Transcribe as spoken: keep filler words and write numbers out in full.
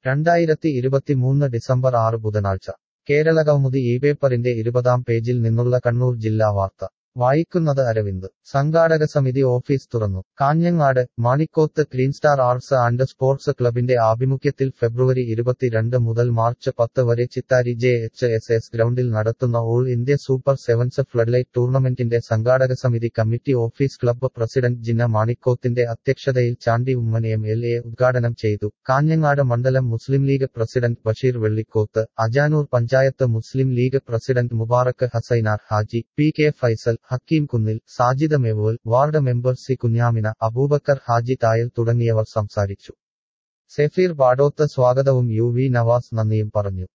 രണ്ടായിരത്തി ഇരുപത്തിമൂന്ന് ഡിസംബർ ആറ് ബുധനാഴ്ച കേരളകൗമുദി ഈ പേപ്പറിന്റെ ഇരുപതാം പേജിൽ നിന്നുള്ള കണ്ണൂർ ജില്ലാ വാർത്ത വായിക്കുന്നത് അരവിന്ദ് സംഘാടക സമിതി ഓഫീസ് തുറന്നു Kanhangad Manikoth green star arts and sports ക്ലബിന്റെ ആഭിമുഖ്യത്തിൽ ഫെബ്രുവരി ഇരുപത്തിരണ്ട് മുതൽ മാർച്ച് പത്ത് വരെ Chittari J H S S ഗ്രൗണ്ടിൽ നടത്തുന്ന all India super sevens floodlight ടൂർണമെന്റിന്റെ സംഘാടക സമിതി committee office club president Jinna മാണിക്കോത്തിന്റെ അധ്യക്ഷതയിൽ Chandy Oommen M L A ഉദ്ഘാടനം ചെയ്തു. കാഞ്ഞങ്ങാട് മണ്ഡലം Muslim League president Basheer Vellikoth, Ajanur panchayat Muslim League president Mubarak Hasainar Haji, P K Faisal, Hakeem Kunnil, Sajida മെവുൽ, ward member C Kunhamina, Abubakar Haji Thayal തുടങ്ങിയവർ സംസാരിച്ചു. സെഫീർ ബാഡോത്ത് സ്വാഗതവും യു വി നവാസ് നന്ദിയും പറഞ്ഞു.